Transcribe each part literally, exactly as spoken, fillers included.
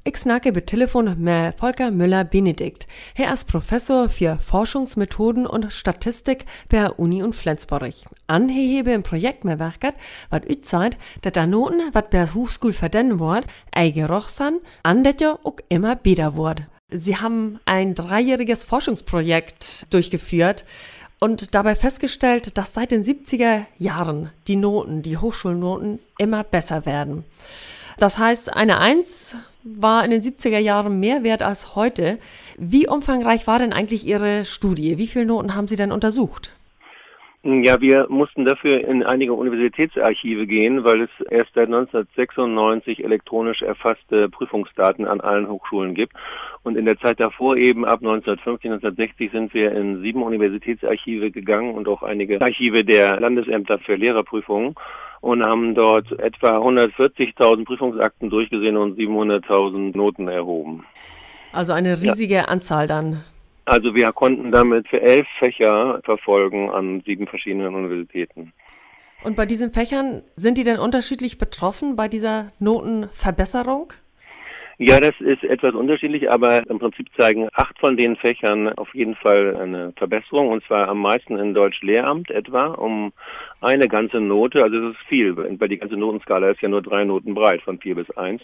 Ich snacke per Telefon mit Volker Müller-Benedikt. Er ist Professor für Forschungsmethoden und Statistik bei der Uni in Flensburg. An hebe ein Projekt mitwerket, wat ützeit, dat da Noten, wat bei der Hochschule verdennen wird, eingerochsan, an dat ja auch immer besser wird. Sie haben ein dreijähriges Forschungsprojekt durchgeführt und dabei festgestellt, dass seit den siebziger Jahren die Noten, die Hochschulnoten immer besser werden. Das heißt, eine Eins war in den siebziger Jahren mehr wert als heute. Wie umfangreich war denn eigentlich Ihre Studie? Wie viele Noten haben Sie denn untersucht? Ja, wir mussten dafür in einige Universitätsarchive gehen, weil es erst seit neunzehnhundertsechsundneunzig elektronisch erfasste Prüfungsdaten an allen Hochschulen gibt. Und in der Zeit davor eben, ab neunzehnhundertfünfzig, neunzehnhundertsechzig, sind wir in sieben Universitätsarchive gegangen und auch einige Archive der Landesämter für Lehrerprüfungen und haben dort etwa hundertvierzigtausend Prüfungsakten durchgesehen und siebenhunderttausend Noten erhoben. Also eine riesige ja. Anzahl dann. Also wir konnten damit für elf Fächer verfolgen an sieben verschiedenen Universitäten. Und bei diesen Fächern, sind die denn unterschiedlich betroffen bei dieser Notenverbesserung? Ja, das ist etwas unterschiedlich, aber im Prinzip zeigen acht von den Fächern auf jeden Fall eine Verbesserung, und zwar am meisten in Deutsch-Lehramt etwa um eine ganze Note. Also das ist viel, weil die ganze Notenskala ist ja nur drei Noten breit, von vier bis eins.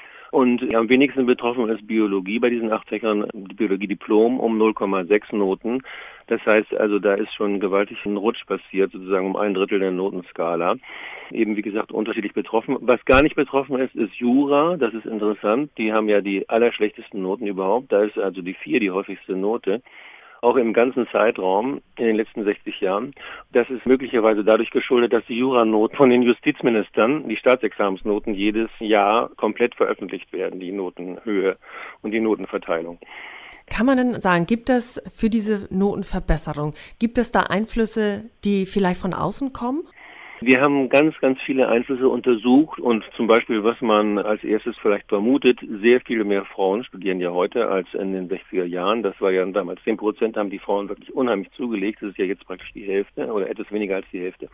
Und am wenigsten betroffen ist Biologie bei diesen acht Fächern, die Biologie-Diplom um null Komma sechs Noten. Das heißt also, da ist schon gewaltig ein Rutsch passiert, sozusagen um ein Drittel der Notenskala. Eben, wie gesagt, unterschiedlich betroffen. Was gar nicht betroffen ist, ist Jura. Das ist interessant. Die haben ja die allerschlechtesten Noten überhaupt. Da ist also die vier die häufigste Note. Auch im ganzen Zeitraum in den letzten sechzig Jahren. Das ist möglicherweise dadurch geschuldet, dass die Juranoten von den Justizministern, die Staatsexamensnoten, jedes Jahr komplett veröffentlicht werden, die Notenhöhe und die Notenverteilung. Kann man denn sagen, gibt es für diese Notenverbesserung, gibt es da Einflüsse, die vielleicht von außen kommen? Wir haben ganz, ganz viele Einflüsse untersucht und zum Beispiel, was man als erstes vielleicht vermutet, sehr viele mehr Frauen studieren ja heute als in den sechziger Jahren. Das war ja damals zehn Prozent, haben die Frauen wirklich unheimlich zugelegt. Das ist ja jetzt praktisch die Hälfte oder etwas weniger als die Hälfte.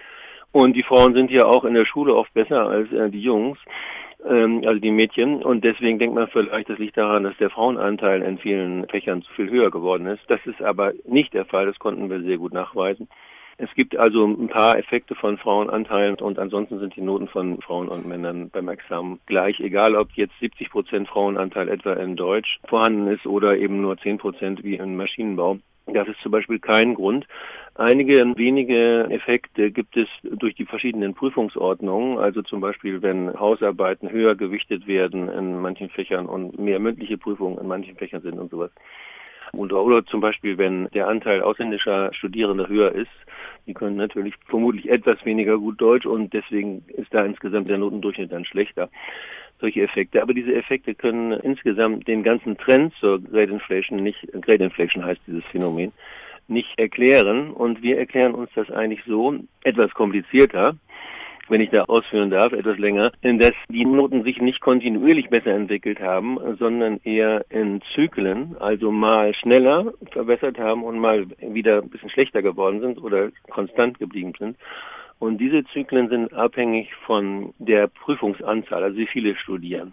Und die Frauen sind ja auch in der Schule oft besser als äh, die Jungs, ähm, also die Mädchen. Und deswegen denkt man vielleicht, das liegt daran, dass der Frauenanteil in vielen Fächern zu viel höher geworden ist. Das ist aber nicht der Fall, das konnten wir sehr gut nachweisen. Es gibt also ein paar Effekte von Frauenanteilen und ansonsten sind die Noten von Frauen und Männern beim Examen gleich, egal ob jetzt siebzig Prozent Frauenanteil etwa in Deutsch vorhanden ist oder eben nur zehn Prozent wie im Maschinenbau. Das ist zum Beispiel kein Grund. Einige wenige Effekte gibt es durch die verschiedenen Prüfungsordnungen, also zum Beispiel, wenn Hausarbeiten höher gewichtet werden in manchen Fächern und mehr mündliche Prüfungen in manchen Fächern sind und sowas. Und, oder zum Beispiel, wenn der Anteil ausländischer Studierender höher ist, die können natürlich vermutlich etwas weniger gut Deutsch und deswegen ist da insgesamt der Notendurchschnitt dann schlechter. Solche Effekte. Aber diese Effekte können insgesamt den ganzen Trend zur Grade Inflation nicht, Grade Inflation heißt dieses Phänomen, nicht erklären. Und wir erklären uns das eigentlich so, etwas komplizierter, wenn ich da ausführen darf, etwas länger, dass die Noten sich nicht kontinuierlich besser entwickelt haben, sondern eher in Zyklen, also mal schneller verbessert haben und mal wieder ein bisschen schlechter geworden sind oder konstant geblieben sind. Und diese Zyklen sind abhängig von der Prüfungsanzahl, also wie viele studieren.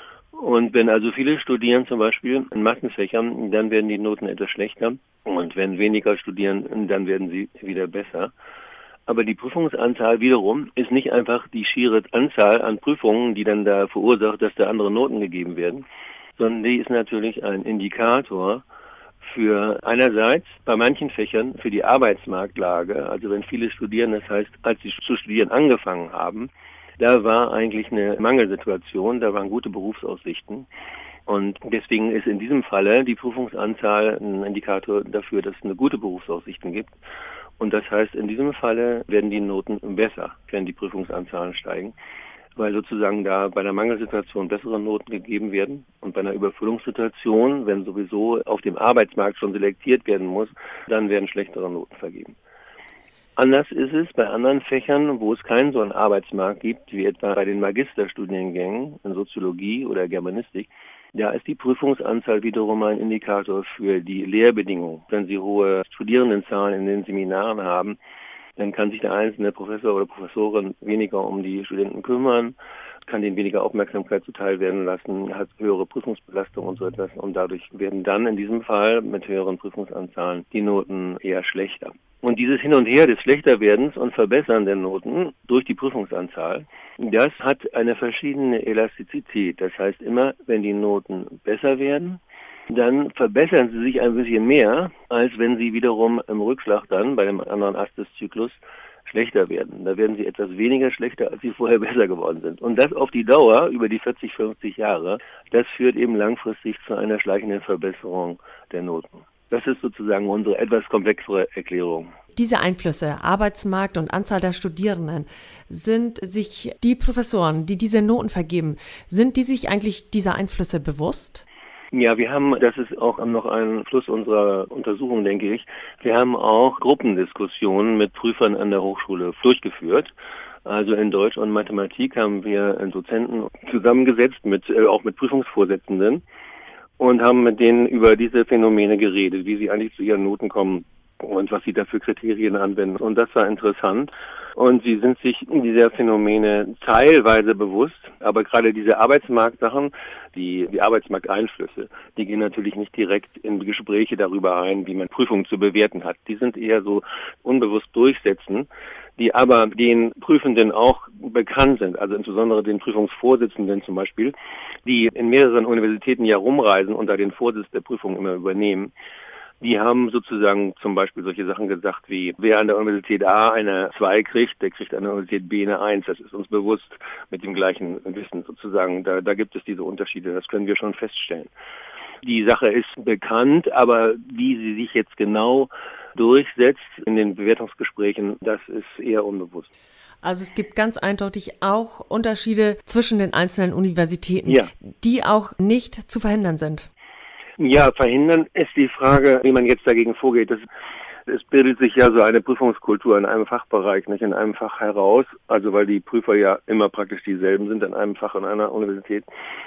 Und wenn also viele studieren, zum Beispiel in Mathenfächern, dann werden die Noten etwas schlechter. Und wenn weniger studieren, dann werden sie wieder besser. Aber die Prüfungsanzahl wiederum ist nicht einfach die schiere Anzahl an Prüfungen, die dann da verursacht, dass da andere Noten gegeben werden, sondern die ist natürlich ein Indikator für einerseits bei manchen Fächern für die Arbeitsmarktlage. Also wenn viele studieren, das heißt, als sie zu studieren angefangen haben, da war eigentlich eine Mangelsituation, da waren gute Berufsaussichten. Und deswegen ist in diesem Falle die Prüfungsanzahl ein Indikator dafür, dass es eine gute Berufsaussichten gibt. Und das heißt, in diesem Falle werden die Noten besser, wenn die Prüfungsanzahlen steigen, weil sozusagen da bei einer Mangelsituation bessere Noten gegeben werden. Und bei einer Überfüllungssituation, wenn sowieso auf dem Arbeitsmarkt schon selektiert werden muss, dann werden schlechtere Noten vergeben. Anders ist es bei anderen Fächern, wo es keinen so einen Arbeitsmarkt gibt, wie etwa bei den Magisterstudiengängen in Soziologie oder Germanistik. Da ist die Prüfungsanzahl wiederum ein Indikator für die Lehrbedingungen. Wenn Sie hohe Studierendenzahlen in den Seminaren haben, dann kann sich der einzelne Professor oder Professorin weniger um die Studenten kümmern. kann denen weniger Aufmerksamkeit zuteil werden lassen, hat höhere Prüfungsbelastung und so etwas. Und dadurch werden dann in diesem Fall mit höheren Prüfungsanzahlen die Noten eher schlechter. Und dieses Hin und Her des Schlechterwerdens und Verbessern der Noten durch die Prüfungsanzahl, das hat eine verschiedene Elastizität. Das heißt immer, wenn die Noten besser werden, dann verbessern sie sich ein bisschen mehr, als wenn sie wiederum im Rückschlag dann bei dem anderen Ast des Zyklus schlechter werden. Da werden sie etwas weniger schlechter, als sie vorher besser geworden sind. Und das auf die Dauer, über die vierzig, fünfzig Jahre, das führt eben langfristig zu einer schleichenden Verbesserung der Noten. Das ist sozusagen unsere etwas komplexere Erklärung. Diese Einflüsse, Arbeitsmarkt und Anzahl der Studierenden, sind sich die Professoren, die diese Noten vergeben, sind die sich eigentlich dieser Einflüsse bewusst? Ja, wir haben, das ist auch noch ein Schluss unserer Untersuchung, denke ich, wir haben auch Gruppendiskussionen mit Prüfern an der Hochschule durchgeführt. Also in Deutsch und Mathematik haben wir Dozenten zusammengesetzt, mit äh, auch mit Prüfungsvorsitzenden und haben mit denen über diese Phänomene geredet, wie sie eigentlich zu ihren Noten kommen und was sie da für Kriterien anwenden. Und das war interessant. Und sie sind sich dieser Phänomene teilweise bewusst, aber gerade diese Arbeitsmarktsachen, die, die Arbeitsmarkteinflüsse, die gehen natürlich nicht direkt in Gespräche darüber ein, wie man Prüfungen zu bewerten hat. Die sind eher so unbewusst durchsetzen, die aber den Prüfenden auch bekannt sind, also insbesondere den Prüfungsvorsitzenden zum Beispiel, die in mehreren Universitäten ja rumreisen und da den Vorsitz der Prüfung immer übernehmen. Die haben sozusagen zum Beispiel solche Sachen gesagt wie, wer an der Universität A eine zwei kriegt, der kriegt an der Universität B eine eins. Das ist uns bewusst mit dem gleichen Wissen sozusagen. Da, da gibt es diese Unterschiede, das können wir schon feststellen. Die Sache ist bekannt, aber wie sie sich jetzt genau durchsetzt in den Bewertungsgesprächen, das ist eher unbewusst. Also es gibt ganz eindeutig auch Unterschiede zwischen den einzelnen Universitäten, ja, die auch nicht zu verhindern sind. Ja, verhindern ist die Frage, wie man jetzt dagegen vorgeht. Das, es bildet sich ja so eine Prüfungskultur in einem Fachbereich, nicht in einem Fach heraus, also weil die Prüfer ja immer praktisch dieselben sind in einem Fach an einer Universität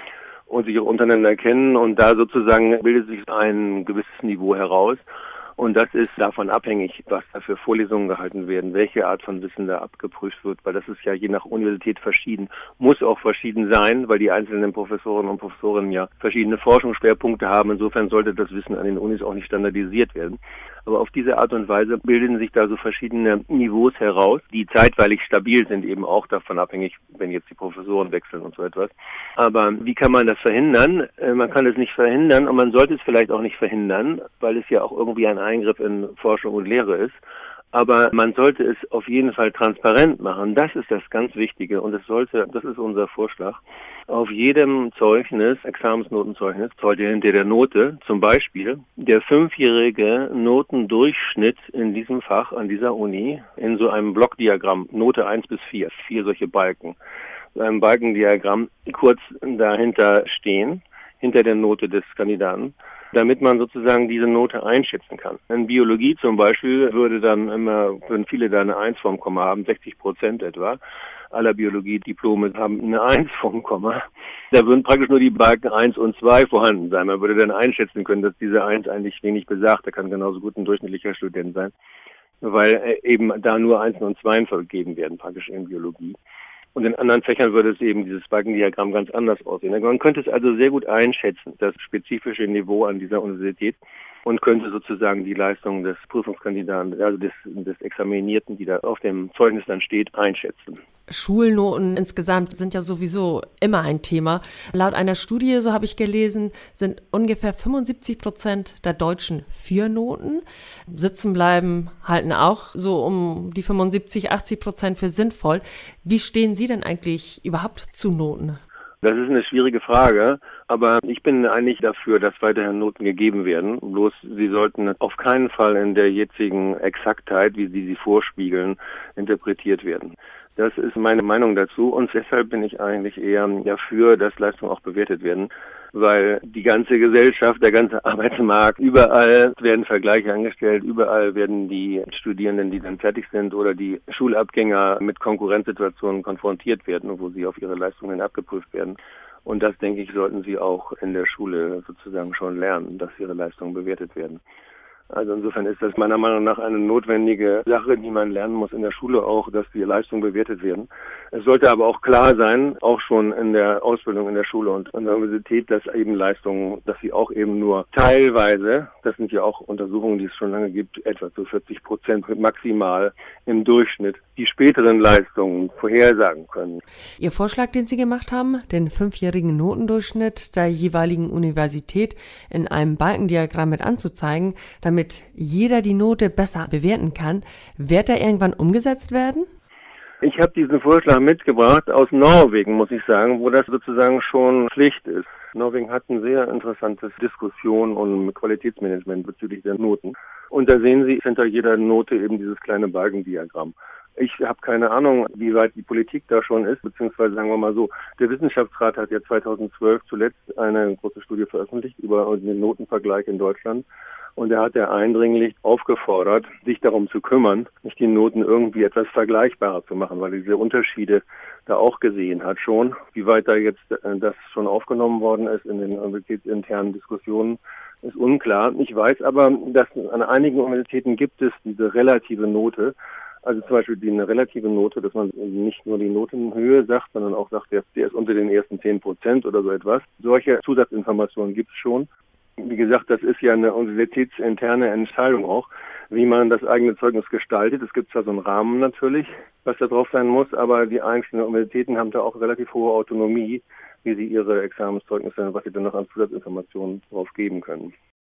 und sich auch untereinander kennen und da sozusagen bildet sich ein gewisses Niveau heraus. Und das ist davon abhängig, was da für Vorlesungen gehalten werden, welche Art von Wissen da abgeprüft wird, weil das ist ja je nach Universität verschieden, muss auch verschieden sein, weil die einzelnen Professorinnen und Professoren ja verschiedene Forschungsschwerpunkte haben. Insofern sollte das Wissen an den Unis auch nicht standardisiert werden. Aber auf diese Art und Weise bilden sich da so verschiedene Niveaus heraus, die zeitweilig stabil sind, eben auch davon abhängig, wenn jetzt die Professoren wechseln und so etwas. Aber wie kann man das verhindern? Man kann es nicht verhindern und man sollte es vielleicht auch nicht verhindern, weil es ja auch irgendwie ein Eingriff in Forschung und Lehre ist. Aber man sollte es auf jeden Fall transparent machen. Das ist das ganz Wichtige und es sollte, das ist unser Vorschlag, auf jedem Zeugnis, Examensnotenzeugnis, sollte hinter der Note zum Beispiel der fünfjährige Notendurchschnitt in diesem Fach an dieser Uni in so einem Blockdiagramm, Note eins bis vier, vier solche Balken, so einem Balkendiagramm kurz dahinter stehen, hinter der Note des Kandidaten, damit man sozusagen diese Note einschätzen kann. In Biologie zum Beispiel würde dann immer, würden viele da eine eins vom Komma haben, sechzig Prozent etwa. Aller Biologie-Diplome haben eine eins vom Komma. Da würden praktisch nur die Balken eins und zwei vorhanden sein. Man würde dann einschätzen können, dass diese eins eigentlich wenig besagt. Da kann genauso gut ein durchschnittlicher Student sein, weil eben da nur Einsen und Zweien vergeben werden, praktisch in Biologie. Und in anderen Fächern würde es eben dieses Balkendiagramm ganz anders aussehen. Man könnte es also sehr gut einschätzen, das spezifische Niveau an dieser Universität, und könnte sozusagen die Leistung des Prüfungskandidaten, also des, des Examinierten, die da auf dem Zeugnis dann steht, einschätzen. Schulnoten insgesamt sind ja sowieso immer ein Thema. Laut einer Studie, so habe ich gelesen, sind ungefähr fünfundsiebzig Prozent der Deutschen für Noten. Sitzen bleiben halten auch so um die fünfundsiebzig, achtzig Prozent für sinnvoll. Wie stehen Sie denn eigentlich überhaupt zu Noten? Das ist eine schwierige Frage, aber ich bin eigentlich dafür, dass weiterhin Noten gegeben werden. Bloß sie sollten auf keinen Fall in der jetzigen Exaktheit, wie Sie sie vorspiegeln, interpretiert werden. Das ist meine Meinung dazu und deshalb bin ich eigentlich eher dafür, dass Leistungen auch bewertet werden, weil die ganze Gesellschaft, der ganze Arbeitsmarkt, überall werden Vergleiche angestellt, überall werden die Studierenden, die dann fertig sind oder die Schulabgänger mit Konkurrenzsituationen konfrontiert werden, wo sie auf ihre Leistungen abgeprüft werden. Und das, denke ich, sollten sie auch in der Schule sozusagen schon lernen, dass ihre Leistungen bewertet werden. Also insofern ist das meiner Meinung nach eine notwendige Sache, die man lernen muss in der Schule auch, dass die Leistungen bewertet werden. Es sollte aber auch klar sein, auch schon in der Ausbildung in der Schule und an der Universität, dass eben Leistungen, dass sie auch eben nur teilweise, das sind ja auch Untersuchungen, die es schon lange gibt, etwa zu vierzig Prozent maximal im Durchschnitt die späteren Leistungen vorhersagen können. Ihr Vorschlag, den Sie gemacht haben, den fünfjährigen Notendurchschnitt der jeweiligen Universität in einem Balkendiagramm mit anzuzeigen, damit jeder die Note besser bewerten kann, wird er irgendwann umgesetzt werden? Ich habe diesen Vorschlag mitgebracht aus Norwegen, muss ich sagen, wo das sozusagen schon Pflicht ist. Norwegen hat eine sehr interessante Diskussion und Qualitätsmanagement bezüglich der Noten. Und da sehen Sie hinter jeder Note eben dieses kleine Balkendiagramm. Ich habe keine Ahnung, wie weit die Politik da schon ist, beziehungsweise sagen wir mal so, der Wissenschaftsrat hat ja zweitausendzwölf zuletzt eine große Studie veröffentlicht über den Notenvergleich in Deutschland. Und er hat ja eindringlich aufgefordert, sich darum zu kümmern, nicht die Noten irgendwie etwas vergleichbarer zu machen, weil er diese Unterschiede da auch gesehen hat schon. Wie weit da jetzt das schon aufgenommen worden ist in den universitätsinternen Diskussionen, ist unklar. Ich weiß aber, dass an einigen Universitäten gibt es diese relative Note, also zum Beispiel die eine relative Note, dass man nicht nur die Notenhöhe sagt, sondern auch sagt, der ist unter den ersten zehn Prozent oder so etwas. Solche Zusatzinformationen gibt es schon. Wie gesagt, das ist ja eine universitätsinterne Entscheidung auch, wie man das eigene Zeugnis gestaltet. Es gibt zwar so einen Rahmen natürlich, was da drauf sein muss, aber die einzelnen Universitäten haben da auch relativ hohe Autonomie, wie sie ihre Examenszeugnisse, was sie dann noch an Zusatzinformationen drauf geben können.